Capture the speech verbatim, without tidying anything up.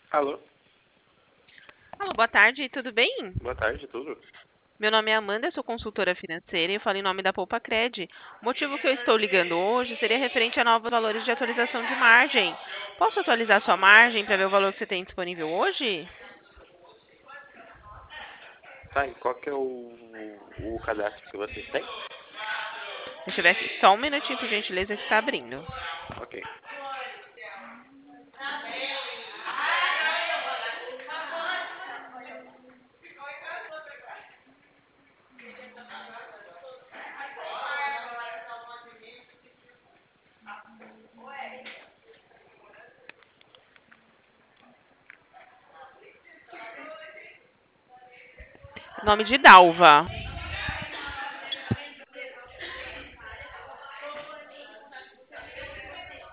Alô, Alô, boa tarde, tudo bem? boa tarde, tudo? Meu nome é Amanda, eu sou consultora financeira e eu falo em nome da Poupa Cred. O motivo que eu estou ligando hoje seria referente a novos valores de atualização de margem. Posso atualizar sua margem para ver o valor que você tem disponível hoje? Tá, e qual que é o, o cadastro que vocês têm? Deixa eu ver aqui, só um minutinho, por gentileza, que está abrindo. Ok. Nome de Dalva.